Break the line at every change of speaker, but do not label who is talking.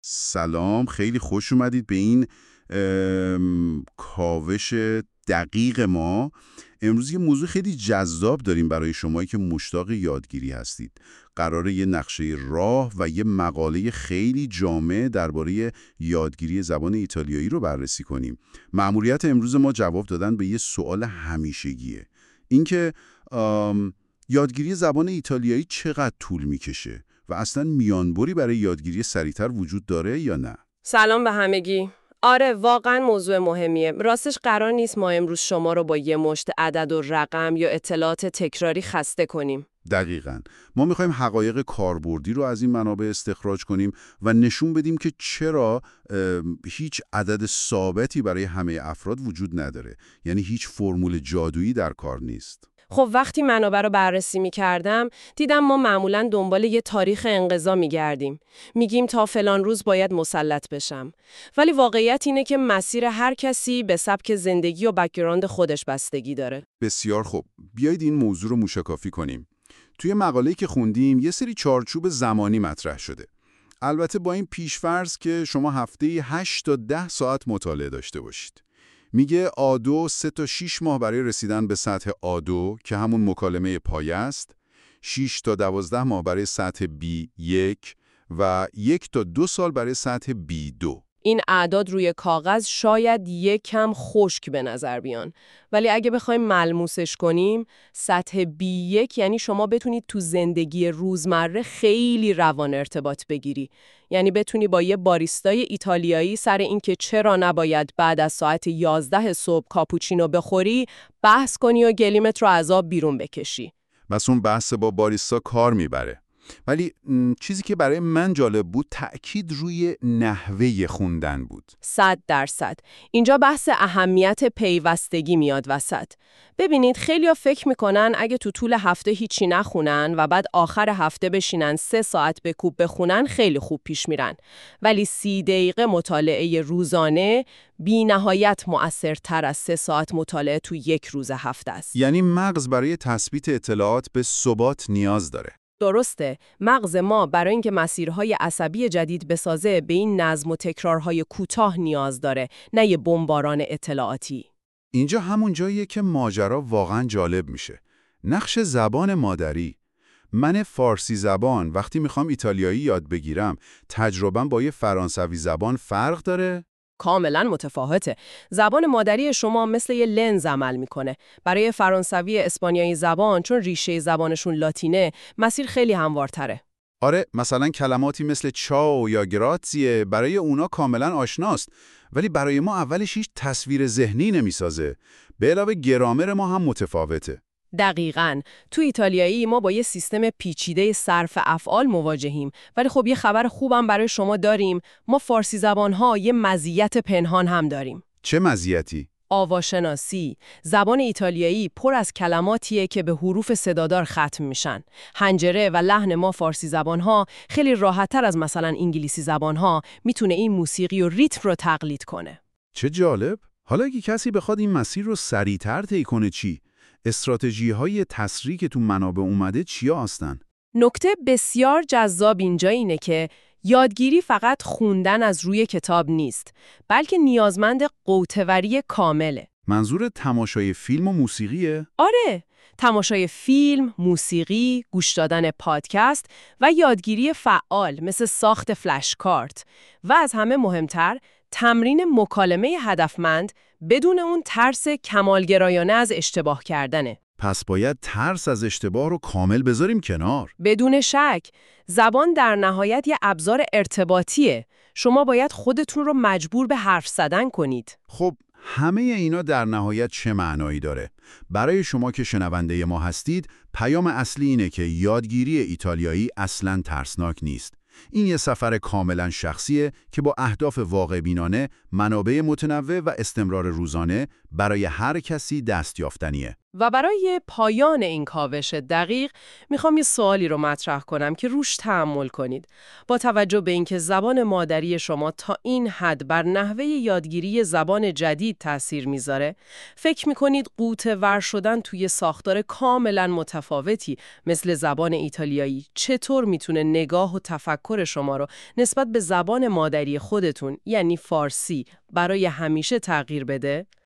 سلام، خیلی خوش اومدید به این کاوش دقیق ما. امروز یه موضوع خیلی جذاب داریم برای شمایی که مشتاق یادگیری هستید. قراره یه نقشه راه و یه مقاله خیلی جامع درباره یادگیری زبان ایتالیایی رو بررسی کنیم. مأموریت امروز ما جواب دادن به یه سوال همیشگیه. اینکه یادگیری زبان ایتالیایی چقدر طول میکشه؟ و اصلا میانبری برای یادگیری سریعتر وجود داره یا نه؟
سلام به همگی. آره، واقعا موضوع مهمیه. راستش قرار نیست ما امروز شما رو با یه مشت عدد و رقم یا اطلاعات تکراری خسته کنیم.
دقیقاً. ما میخوایم حقایق کاربردی رو از این منابع استخراج کنیم و نشون بدیم که چرا هیچ عدد ثابتی برای همه افراد وجود نداره. یعنی هیچ فرمول جادویی در کار نیست.
خب وقتی منابع رو بررسی می‌کردم، دیدم ما معمولاً دنبال یه تاریخ انقضا می‌گردیم. میگیم تا فلان روز باید مسلط بشم. ولی واقعیت اینه که مسیر هر کسی به سبک زندگی و بک‌گراند خودش بستگی داره.
بسیار خوب. بیایید این موضوع رو موشکافی کنیم. توی مقاله‌ای که خوندیم یه سری چارچوب زمانی مطرح شده. البته با این پیش‌فرض که شما هفته‌ای 8 تا 10 ساعت مطالعه داشته باشید. میگه آدو 3 تا 6 ماه برای رسیدن به سطح آدو که همون مکالمه پایه است، 6 تا 12 ماه برای سطح B1 و 1 تا 2 سال برای سطح B2.
این اعداد روی کاغذ شاید یک کم خشک به نظر بیان، ولی اگه بخوایم ملموسش کنیم، سطح B1 یعنی شما بتونید تو زندگی روزمره خیلی روان ارتباط بگیری. یعنی بتونی با یه باریستای ایتالیایی سر این که چرا نباید بعد از ساعت 11 صبح کاپوچینو بخوری، بحث کنی و گلیمت رو از آب بیرون بکشی.
بس اون بحث با باریستا کار میبره. ولی چیزی که برای من جالب بود تأکید روی نحوه خوندن بود.
100%. اینجا بحث اهمیت پیوستگی میاد وسط. ببینید خیلیا فکر میکنن اگه تو طول هفته هیچی نخونن و بعد آخر هفته بشینن 3 ساعت به کوب بخونن خیلی خوب پیش میرن. ولی 30 دقیقه مطالعه روزانه بی نهایت مؤثرتر از 3 ساعت مطالعه تو یک روز هفته است.
یعنی مغز برای تثبیت اطلاعات به ثبات نیاز داره.
درسته، مغز ما برای اینکه مسیرهای عصبی جدید بسازه به این نظم و تکرارهای کوتاه نیاز داره، نه یه بمباران اطلاعاتی.
اینجا همون جاییه که ماجرا واقعا جالب میشه. نقش زبان مادری. من فارسی زبان وقتی میخوام ایتالیایی یاد بگیرم، تجربه‌ام با یه فرانسوی زبان فرق داره؟
کاملا متفاوته. زبان مادری شما مثل یه لنز عمل میکنه. برای فرانسوی اسپانیایی زبان، چون ریشه زبانشون لاتینه، مسیر خیلی هموارتره.
آره، مثلا کلماتی مثل چاو یا گراتزیه برای اونا کاملا آشناست، ولی برای ما اولش هیچ تصویر ذهنی نمیسازه. به علاوه گرامر ما هم متفاوته.
دقیقاً. تو ایتالیایی ما با یه سیستم پیچیده صرف افعال مواجهیم، ولی خب یه خبر خوبم برای شما داریم. ما فارسی زبان‌ها یه مزیت پنهان هم داریم.
چه مزیتی؟
آواشناسی. زبان ایتالیایی پر از کلماتیه که به حروف صدادار ختم میشن. حنجره و لحن ما فارسی زبان‌ها خیلی راحت‌تر از مثلا انگلیسی زبان‌ها میتونه این موسیقی و ریتم رو تقلید کنه.
چه جالب. حالا اگه کسی بخواد این مسیر رو سریع‌تر طی کنه چی؟ استراتژی‌های تسریع که تو منابع اومده چیا هستن؟
نکته بسیار جذاب اینجا اینه که یادگیری فقط خوندن از روی کتاب نیست، بلکه نیازمند قوتوری کامله.
منظور تماشای فیلم و موسیقیه؟
آره، تماشای فیلم، موسیقی، گوش دادن پادکست و یادگیری فعال مثل ساخت فلش کارت و از همه مهمتر تمرین مکالمه هدفمند بدون اون ترس کمالگرایانه از اشتباه کردنه.
پس باید ترس از اشتباه رو کامل بذاریم کنار.
بدون شک، زبان در نهایت یه ابزار ارتباطیه. شما باید خودتون رو مجبور به حرف زدن کنید.
خب همه اینا در نهایت چه معنایی داره؟ برای شما که شنونده ما هستید، پیام اصلی اینه که یادگیری ایتالیایی اصلاً ترسناک نیست. این یه سفر کاملاً شخصیه که با اهداف واقع بینانه، منابع متنوع و استمرار روزانه برای هر کسی دستیافتنیه.
و برای پایان این کاوش دقیق میخوام یه سوالی رو مطرح کنم که روش تأمل کنید. با توجه به اینکه زبان مادری شما تا این حد بر نحوه یادگیری زبان جدید تأثیر میذاره، فکر میکنید غوطه‌ور شدن توی ساختار کاملا متفاوتی مثل زبان ایتالیایی چطور میتونه نگاه و تفکر شما رو نسبت به زبان مادری خودتون یعنی فارسی برای همیشه تغییر بده؟